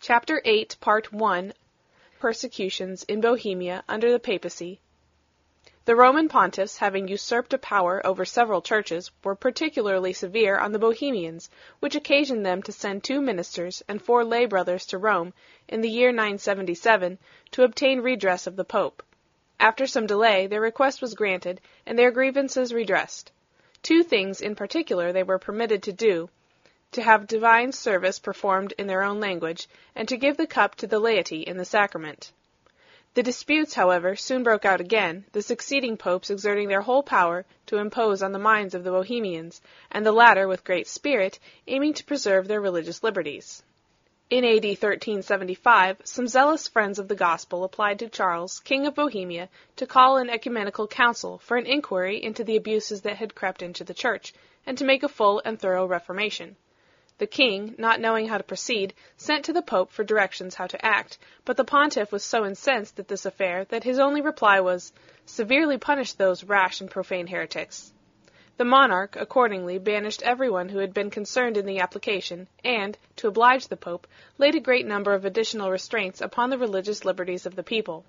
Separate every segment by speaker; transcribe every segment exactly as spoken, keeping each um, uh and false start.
Speaker 1: Chapter eight, Part one. Persecutions in Bohemia under the Papacy. The Roman pontiffs, having usurped a power over several churches, were particularly severe on the Bohemians, which occasioned them to send two ministers and four lay brothers to Rome, in the year nine seventy-seven, to obtain redress of the Pope. After some delay, their request was granted, and their grievances redressed. Two things in particular they were permitted to do: to have divine service performed in their own language, and to give the cup to the laity in the sacrament. The disputes, however, soon broke out again, the succeeding popes exerting their whole power to impose on the minds of the Bohemians, and the latter, with great spirit, aiming to preserve their religious liberties. In A D thirteen seventy-five, some zealous friends of the gospel applied to Charles, King of Bohemia, to call an ecumenical council for an inquiry into the abuses that had crept into the church, and to make a full and thorough reformation. The king, not knowing how to proceed, sent to the Pope for directions how to act, but the pontiff was so incensed at this affair that his only reply was, "Severely punish those rash and profane heretics." The monarch, accordingly, banished everyone who had been concerned in the application, and, to oblige the Pope, laid a great number of additional restraints upon the religious liberties of the people.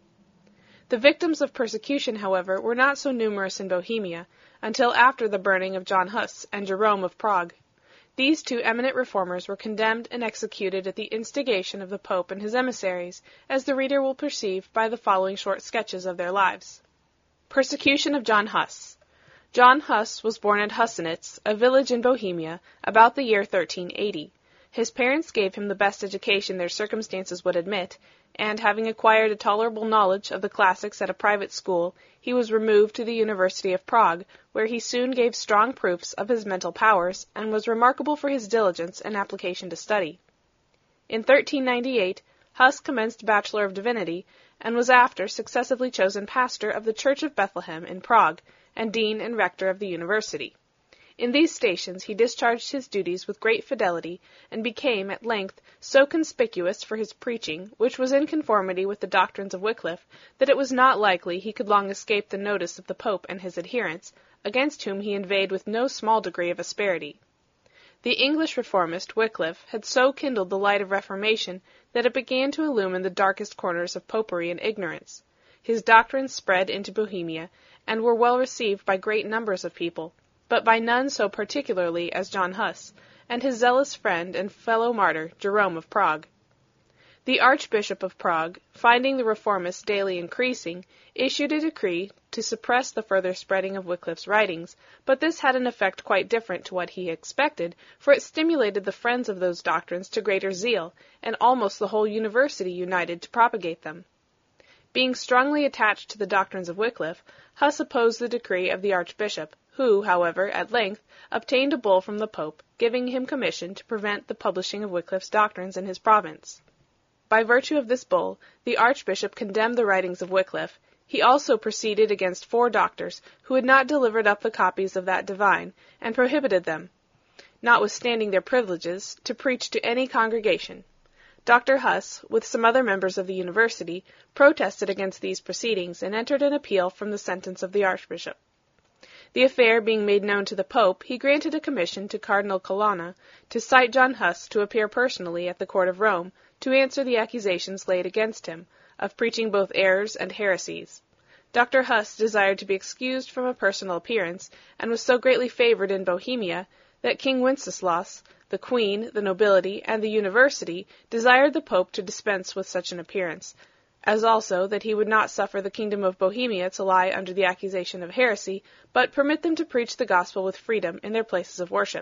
Speaker 1: The victims of persecution, however, were not so numerous in Bohemia, until after the burning of John Huss and Jerome of Prague. These two eminent reformers were condemned and executed at the instigation of the Pope and his emissaries, as the reader will perceive by the following short sketches of their lives. Persecution of John Huss. John Huss was born at Hussenitz, a village in Bohemia, about the year thirteen eighty. His parents gave him the best education their circumstances would admit, and having acquired a tolerable knowledge of the classics at a private school, he was removed to the University of Prague, where he soon gave strong proofs of his mental powers, and was remarkable for his diligence and application to study. In thirteen ninety-eight, Huss commenced Bachelor of Divinity, and was after successively chosen pastor of the Church of Bethlehem in Prague, and dean and rector of the university. In these stations he discharged his duties with great fidelity, and became, at length, so conspicuous for his preaching, which was in conformity with the doctrines of Wycliffe, that it was not likely he could long escape the notice of the Pope and his adherents, against whom he inveighed with no small degree of asperity. The English reformist, Wycliffe, had so kindled the light of Reformation that it began to illumine the darkest corners of popery and ignorance. His doctrines spread into Bohemia, and were well received by great numbers of people, but by none so particularly as John Huss, and his zealous friend and fellow martyr, Jerome of Prague. The Archbishop of Prague, finding the reformists daily increasing, issued a decree to suppress the further spreading of Wycliffe's writings, but this had an effect quite different to what he expected, for it stimulated the friends of those doctrines to greater zeal, and almost the whole university united to propagate them. Being strongly attached to the doctrines of Wycliffe, Huss opposed the decree of the Archbishop, who, however, at length, obtained a bull from the Pope, giving him commission to prevent the publishing of Wycliffe's doctrines in his province. By virtue of this bull, the Archbishop condemned the writings of Wycliffe. He also proceeded against four doctors, who had not delivered up the copies of that divine, and prohibited them, notwithstanding their privileges, to preach to any congregation. Doctor Huss, with some other members of the university, protested against these proceedings, and entered an appeal from the sentence of the Archbishop. The affair being made known to the Pope, he granted a commission to Cardinal Colonna to cite John Huss to appear personally at the court of Rome, to answer the accusations laid against him, of preaching both errors and heresies. Doctor Huss desired to be excused from a personal appearance, and was so greatly favored in Bohemia, that King Wenceslaus, the Queen, the nobility, and the university desired the Pope to dispense with such an appearance, as also that he would not suffer the kingdom of Bohemia to lie under the accusation of heresy, but permit them to preach the gospel with freedom in their places of worship.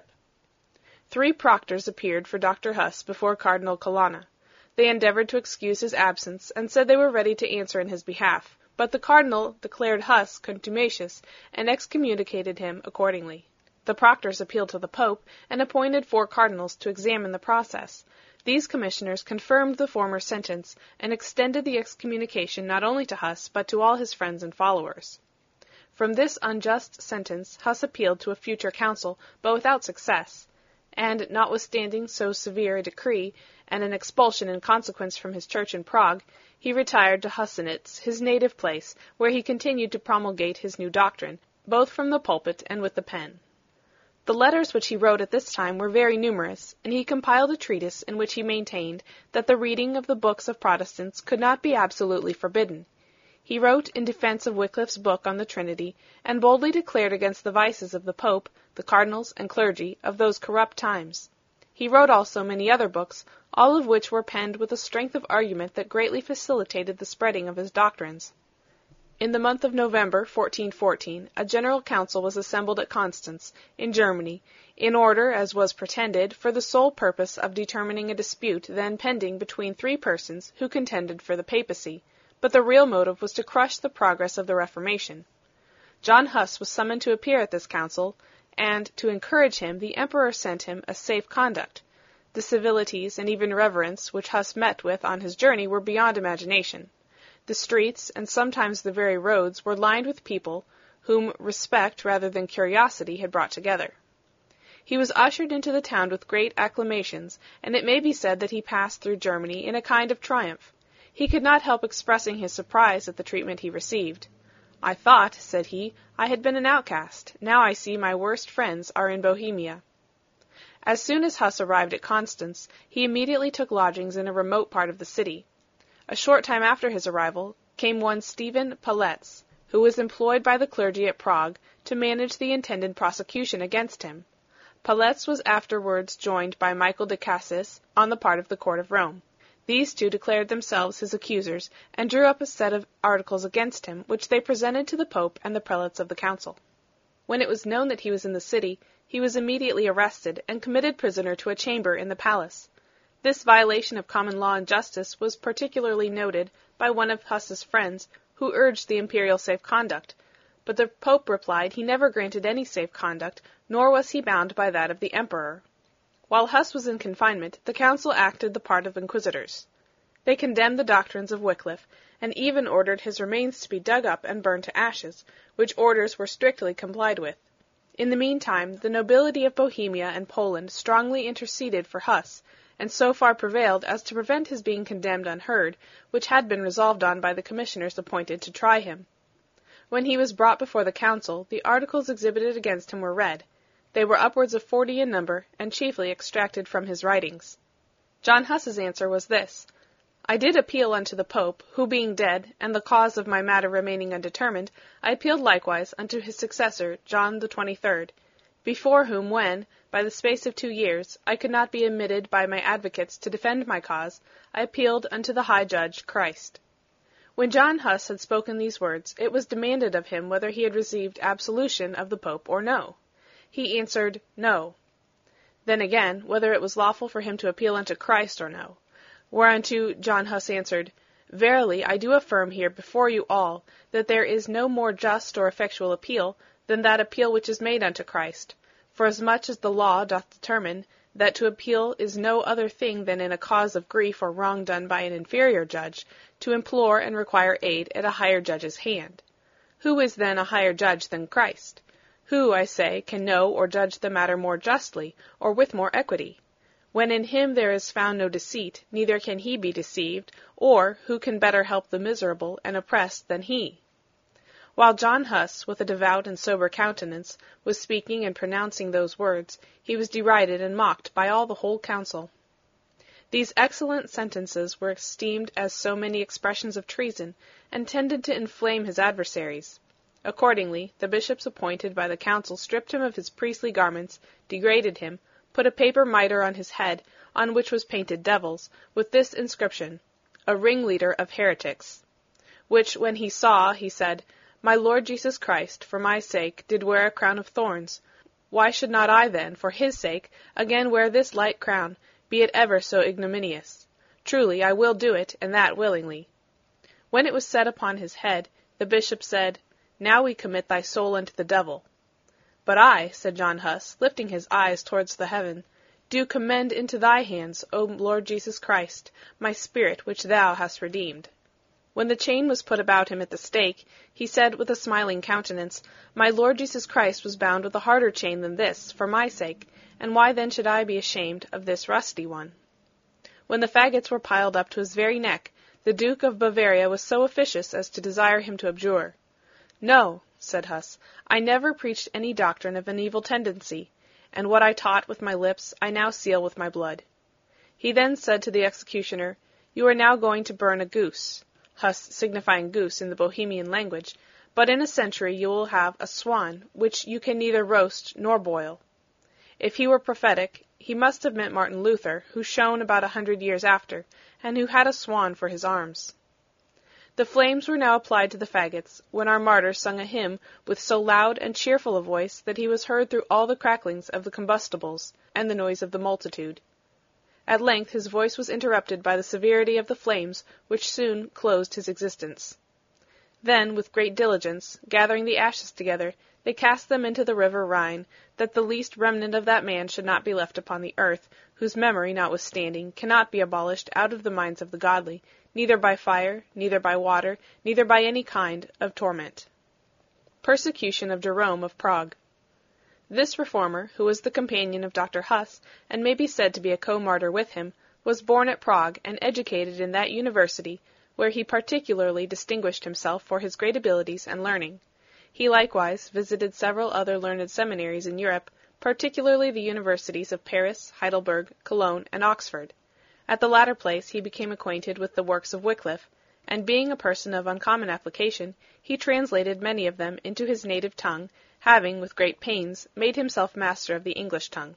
Speaker 1: Three proctors appeared for Doctor Huss before Cardinal Colonna. They endeavored to excuse his absence, and said they were ready to answer in his behalf, but the cardinal declared Huss contumacious, and excommunicated him accordingly. The proctors appealed to the Pope, and appointed four cardinals to examine the process. These commissioners confirmed the former sentence, and extended the excommunication not only to Huss, but to all his friends and followers. From this unjust sentence Huss appealed to a future council, but without success, and, notwithstanding so severe a decree, and an expulsion in consequence from his church in Prague, he retired to Hussenitz, his native place, where he continued to promulgate his new doctrine, both from the pulpit and with the pen. The letters which he wrote at this time were very numerous, and he compiled a treatise in which he maintained that the reading of the books of Protestants could not be absolutely forbidden. He wrote in defense of Wycliffe's book on the Trinity, and boldly declared against the vices of the Pope, the cardinals, and clergy of those corrupt times. He wrote also many other books, all of which were penned with a strength of argument that greatly facilitated the spreading of his doctrines. In the month of November, fourteen fourteen, a general council was assembled at Constance, in Germany, in order, as was pretended, for the sole purpose of determining a dispute then pending between three persons who contended for the papacy, but the real motive was to crush the progress of the Reformation. John Huss was summoned to appear at this council, and, to encourage him, the emperor sent him a safe conduct. The civilities and even reverence which Huss met with on his journey were beyond imagination. The streets, and sometimes the very roads, were lined with people, whom respect rather than curiosity had brought together. He was ushered into the town with great acclamations, and it may be said that he passed through Germany in a kind of triumph. He could not help expressing his surprise at the treatment he received. "I thought," said he, "I had been an outcast. Now I see my worst friends are in Bohemia." As soon as Huss arrived at Constance, he immediately took lodgings in a remote part of the city. A short time after his arrival came one Stephen Paletz, who was employed by the clergy at Prague to manage the intended prosecution against him. Paletz was afterwards joined by Michael de Cassis on the part of the court of Rome. These two declared themselves his accusers, and drew up a set of articles against him, which they presented to the Pope and the prelates of the council. When it was known that he was in the city, he was immediately arrested, and committed prisoner to a chamber in the palace. This violation of common law and justice was particularly noted by one of Huss's friends, who urged the imperial safe conduct, but the Pope replied he never granted any safe conduct, nor was he bound by that of the emperor. While Huss was in confinement, the council acted the part of inquisitors. They condemned the doctrines of Wycliffe, and even ordered his remains to be dug up and burned to ashes, which orders were strictly complied with. In the meantime, the nobility of Bohemia and Poland strongly interceded for Huss, and so far prevailed as to prevent his being condemned unheard, which had been resolved on by the commissioners appointed to try him. When he was brought before the council, the articles exhibited against him were read. They were upwards of forty in number, and chiefly extracted from his writings. John Huss's answer was this: "I did appeal unto the Pope, who being dead, and the cause of my matter remaining undetermined, I appealed likewise unto his successor, John the twenty-third, before whom when, by the space of two years, I could not be admitted by my advocates to defend my cause, I appealed unto the High Judge, Christ." When John Huss had spoken these words, it was demanded of him whether he had received absolution of the Pope or no. He answered, "No." Then again, whether it was lawful for him to appeal unto Christ or no. Whereunto John Huss answered, "Verily I do affirm here before you all, that there is no more just or effectual appeal than that appeal which is made unto Christ, forasmuch as the law doth determine that to appeal is no other thing than in a cause of grief or wrong done by an inferior judge, to implore and require aid at a higher judge's hand. Who is then a higher judge than Christ? Who, I say, can know or judge the matter more justly, or with more equity? When in him there is found no deceit, neither can he be deceived, or who can better help the miserable and oppressed than he?" While John Huss, with a devout and sober countenance, was speaking and pronouncing those words, he was derided and mocked by all the whole council. These excellent sentences were esteemed as so many expressions of treason, and tended to inflame his adversaries. Accordingly, the bishops appointed by the council stripped him of his priestly garments, degraded him, put a paper mitre on his head, on which was painted devils, with this inscription, "A ringleader of heretics," which when he saw, he said, "My Lord Jesus Christ, for my sake, did wear a crown of thorns. Why should not I then, for his sake, again wear this light crown, be it ever so ignominious? Truly I will do it, and that willingly." When it was set upon his head, the bishop said, "Now we commit thy soul unto the devil." "But I," said John Huss, lifting his eyes towards the heaven, "do commend into thy hands, O Lord Jesus Christ, my spirit which thou hast redeemed." When the chain was put about him at the stake, he said with a smiling countenance, "My Lord Jesus Christ was bound with a harder chain than this, for my sake, and why then should I be ashamed of this rusty one?" When the faggots were piled up to his very neck, the Duke of Bavaria was so officious as to desire him to abjure. "No," said Huss, "I never preached any doctrine of an evil tendency, and what I taught with my lips I now seal with my blood." He then said to the executioner, "You are now going to burn a goose," Huss signifying goose in the Bohemian language, "but in a century you will have a swan, which you can neither roast nor boil." If he were prophetic, he must have meant Martin Luther, who shone about a hundred years after, and who had a swan for his arms. The flames were now applied to the faggots, when our martyr sung a hymn with so loud and cheerful a voice that he was heard through all the cracklings of the combustibles, and the noise of the multitude. At length his voice was interrupted by the severity of the flames, which soon closed his existence. Then, with great diligence, gathering the ashes together, they cast them into the river Rhine, that the least remnant of that man should not be left upon the earth, whose memory, notwithstanding, cannot be abolished out of the minds of the godly, neither by fire, neither by water, neither by any kind of torment. Persecution of Jerome of Prague. This reformer, who was the companion of Doctor Huss, and may be said to be a co-martyr with him, was born at Prague, and educated in that university, where he particularly distinguished himself for his great abilities and learning. He likewise visited several other learned seminaries in Europe, particularly the universities of Paris, Heidelberg, Cologne, and Oxford. At the latter place he became acquainted with the works of Wycliffe, and being a person of uncommon application, he translated many of them into his native tongue, having, with great pains, made himself master of the English tongue.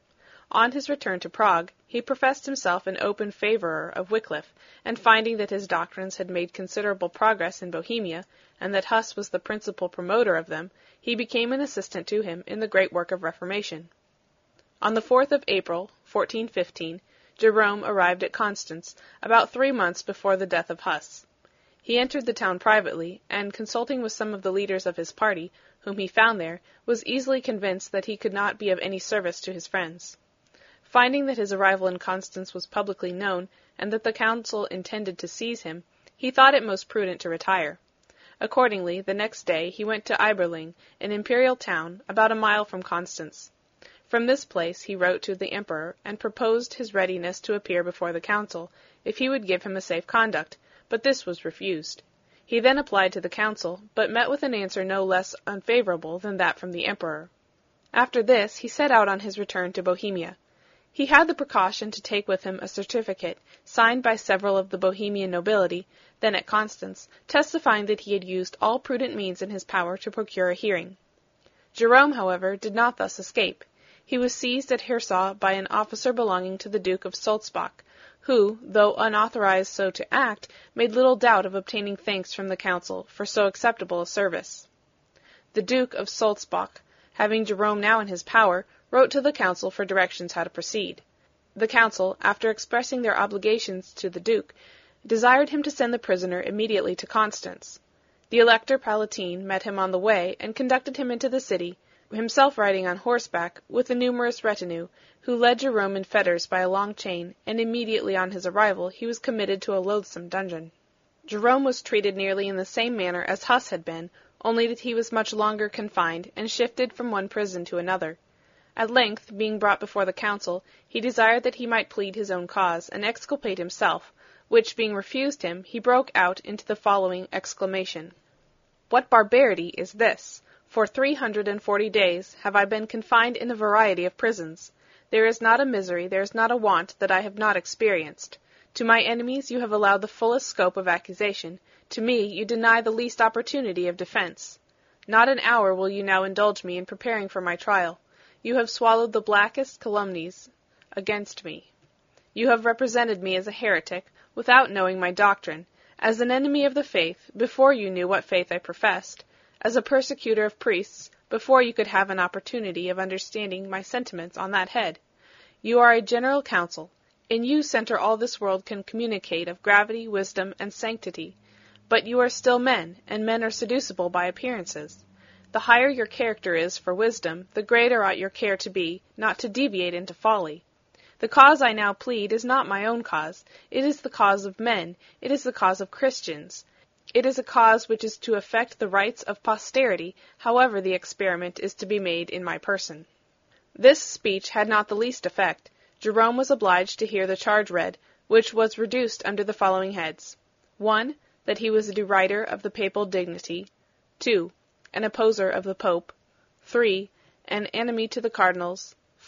Speaker 1: On his return to Prague, he professed himself an open favourer of Wycliffe, and finding that his doctrines had made considerable progress in Bohemia, and that Huss was the principal promoter of them, he became an assistant to him in the great work of Reformation. On the fourth of April, fourteen fifteen, Jerome arrived at Constance, about three months before the death of Huss. He entered the town privately, and consulting with some of the leaders of his party, whom he found there, was easily convinced that he could not be of any service to his friends. Finding that his arrival in Constance was publicly known, and that the council intended to seize him, he thought it most prudent to retire. Accordingly, the next day he went to Eberling, an imperial town, about a mile from Constance. From this place he wrote to the emperor, and proposed his readiness to appear before the council, if he would give him a safe conduct, but this was refused. He then applied to the council, but met with an answer no less unfavourable than that from the emperor. After this he set out on his return to Bohemia. He had the precaution to take with him a certificate, signed by several of the Bohemian nobility, then at Constance, testifying that he had used all prudent means in his power to procure a hearing. Jerome, however, did not thus escape. He was seized at Hirsau by an officer belonging to the Duke of Sulzbach, who, though unauthorized so to act, made little doubt of obtaining thanks from the council for so acceptable a service. The Duke of Sulzbach, having Jerome now in his power, wrote to the council for directions how to proceed. The council, after expressing their obligations to the Duke, desired him to send the prisoner immediately to Constance. The Elector Palatine met him on the way, and conducted him into the city, himself riding on horseback, with a numerous retinue, who led Jerome in fetters by a long chain, and immediately on his arrival he was committed to a loathsome dungeon. Jerome was treated nearly in the same manner as Huss had been, only that he was much longer confined, and shifted from one prison to another. At length, being brought before the council, he desired that he might plead his own cause, and exculpate himself, which being refused him, he broke out into the following exclamation: "What barbarity is this? For three hundred and forty days have I been confined in a variety of prisons. There is not a misery, there is not a want, that I have not experienced. To my enemies you have allowed the fullest scope of accusation, to me you deny the least opportunity of defense. Not an hour will you now indulge me in preparing for my trial. You have swallowed the blackest calumnies against me. You have represented me as a heretic, without knowing my doctrine, as an enemy of the faith, before you knew what faith I professed, as a persecutor of priests, before you could have an opportunity of understanding my sentiments on that head. You are a general council. In you centre all this world can communicate of gravity, wisdom, and sanctity. But you are still men, and men are seducible by appearances. The higher your character is for wisdom, the greater ought your care to be, not to deviate into folly. The cause I now plead is not my own cause. It is the cause of men. It is the cause of Christians. It is a cause which is to affect the rights of posterity, however the experiment is to be made in my person." This speech had not the least effect. Jerome was obliged to hear the charge read, which was reduced under the following heads: one. That he was a derider of the papal dignity. two. An opposer of the Pope. three. An enemy to the cardinals.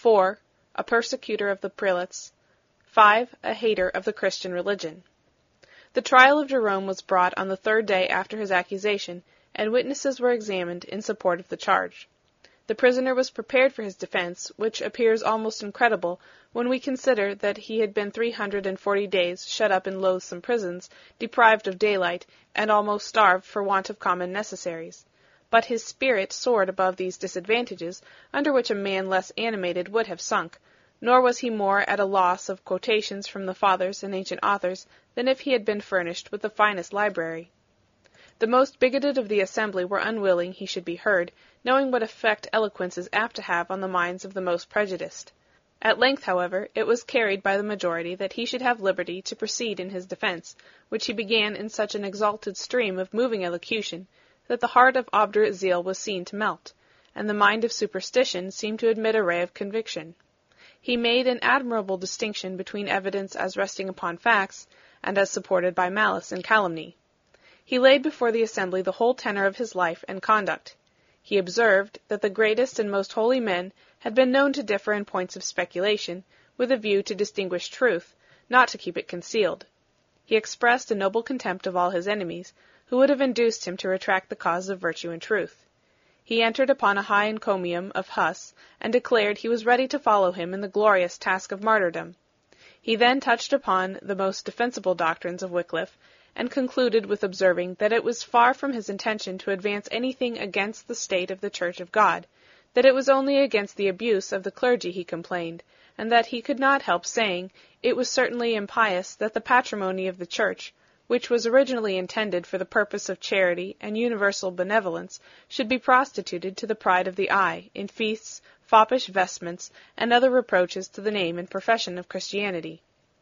Speaker 1: four. A persecutor of the prelates. five. A hater of the Christian religion. The trial of Jerome was brought on the third day after his accusation, and witnesses were examined in support of the charge. The prisoner was prepared for his defense, which appears almost incredible when we consider that he had been three hundred and forty days shut up in loathsome prisons, deprived of daylight, and almost starved for want of common necessaries. But his spirit soared above these disadvantages, under which a man less animated would have sunk, nor was he more at a loss of quotations from the Fathers and ancient authors than if he had been furnished with the finest library. The most bigoted of the assembly were unwilling he should be heard, knowing what effect eloquence is apt to have on the minds of the most prejudiced. At length, however, it was carried by the majority that he should have liberty to proceed in his defense, which he began in such an exalted stream of moving elocution, that the heart of obdurate zeal was seen to melt, and the mind of superstition seemed to admit a ray of conviction. He made an admirable distinction between evidence as resting upon facts, and as supported by malice and calumny. He laid before the assembly the whole tenor of his life and conduct. He observed that the greatest and most holy men had been known to differ in points of speculation, with a view to distinguish truth, not to keep it concealed. He expressed a noble contempt of all his enemies, who would have induced him to retract the cause of virtue and truth. He entered upon a high encomium of Huss, and declared he was ready to follow him in the glorious task of martyrdom. He then touched upon the most defensible doctrines of Wycliffe, and concluded with observing that it was far from his intention to advance anything against the state of the Church of God, that it was only against the abuse of the clergy he complained, and that he could not help saying it was certainly impious that the patrimony of the Church, which was originally intended for the purpose of charity and universal benevolence, should be prostituted to the pride of the eye, in feasts, foppish vestments, and other reproaches to the name and profession of Christianity.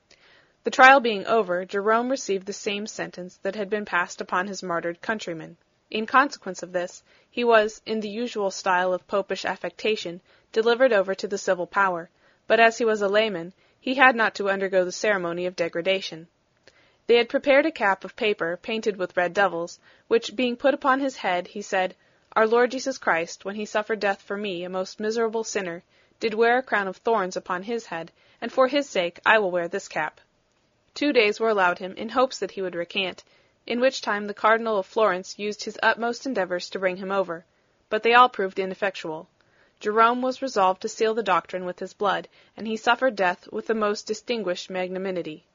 Speaker 1: The trial being over, Jerome received the same sentence that had been passed upon his martyred countrymen. In consequence of this, he was, in the usual style of popish affectation, delivered over to the civil power, but as he was a layman, he had not to undergo the ceremony of degradation. They had prepared a cap of paper painted with red devils, which being put upon his head, he said, Our Lord Jesus Christ, when he suffered death for me, a most miserable sinner, did wear a crown of thorns upon his head, and for his sake I will wear this cap. Two days were allowed him, in hopes that he would recant, in which time the Cardinal of Florence used his utmost endeavours to bring him over, but they all proved ineffectual. Jerome was resolved to seal the doctrine with his blood, and he suffered death with the most distinguished magnanimity.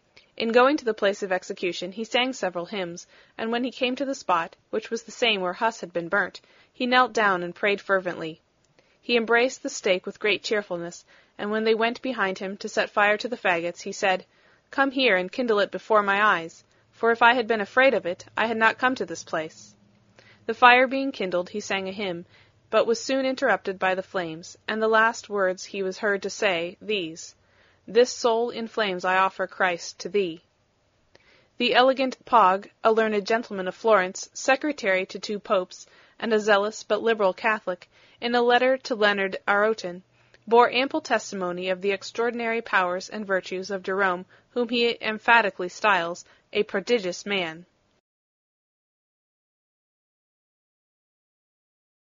Speaker 1: In going to the place of execution he sang several hymns, and when he came to the spot, which was the same where Huss had been burnt, he knelt down and prayed fervently. He embraced the stake with great cheerfulness, and when they went behind him to set fire to the faggots, he said, Come here and kindle it before my eyes, for if I had been afraid of it, I had not come to this place. The fire being kindled, he sang a hymn, but was soon interrupted by the flames, and the last words he was heard to say, these, This soul in flames I offer, Christ, to thee. The elegant Pog, a learned gentleman of Florence, secretary to two popes, and a zealous but liberal Catholic, in a letter to Leonard Arotin, bore ample testimony of the extraordinary powers and virtues of Jerome, whom he emphatically styles a prodigious man.